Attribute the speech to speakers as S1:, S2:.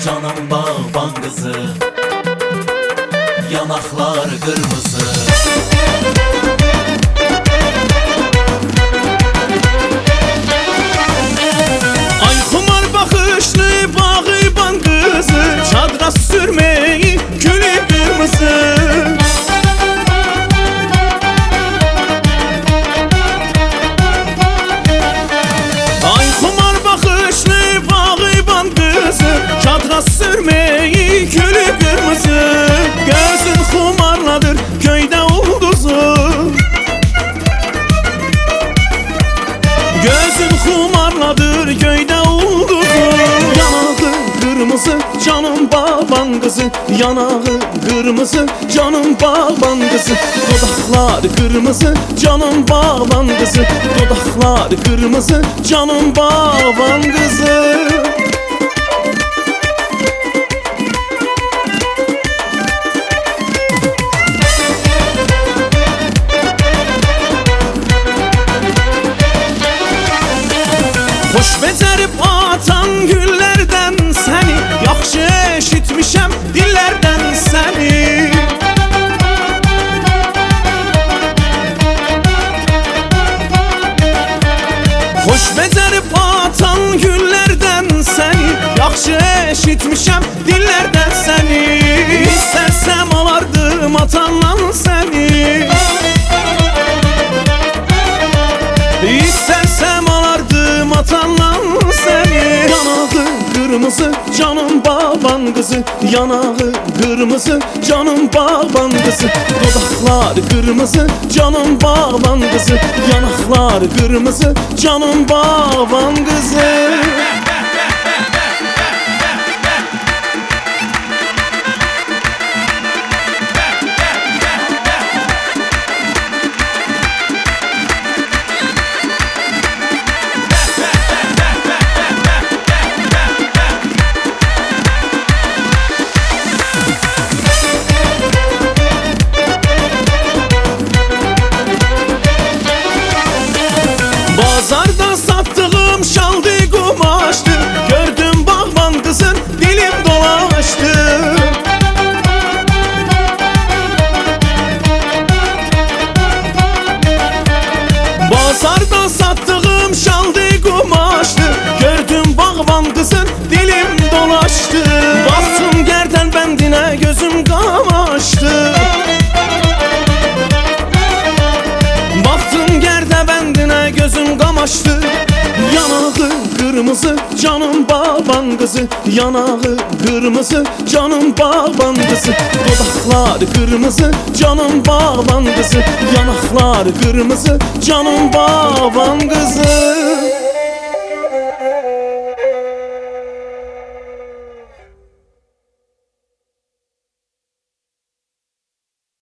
S1: canım bağban kızı, yanaklar kırmızı.
S2: Ay xumar bakışlı bağban kızı, çadra sürmeyi gülü kırmızı. Ay xumar bakışlı bağban kızı, çadra sürmeyi gülü kırmızı. Gözün xumarladır köyde ulduzu, gözün xumarladır köyde ulduzu. Yanağı kırmızı canım bağban kızı, yanağı kırmızı canım bağban kızı. Dodaklar kırmızı canım bağban kızı, dodaklar kırmızı canım bağban kızı. Hoş becerip atan güllerden seni, yaxşı eşitmişem dillerden seni. Hoş becerip atan güllerden seni, yaxşı eşitmişem dillerden seni. İstersem alardım atandan seni, İstersem alardım atandan seni. Yanağı kırmızı canım bağban kızı, yanağı kırmızı canım bağban kızı. Dodaklar kırmızı canım bağban kızı, yanaklar kırmızı canım bağban kızı. Bazarda sattığım şaldı kumaştı, gördüm bağban kızın dilim dolaştı. Bazarda sattığım şaldı kumaştı, gördüm bağban kızın dilim dolaştı. Baktım gerden bendine gözüm kamaştı, baktım gerde bendine gözüm kamaştı. Yanağı kırmızı canım bağban kızı, yanağı kırmızı canım bağban kızı. Dodaklar kırmızı canım bağban kızı, yanaklar kırmızı canım bağban kızı.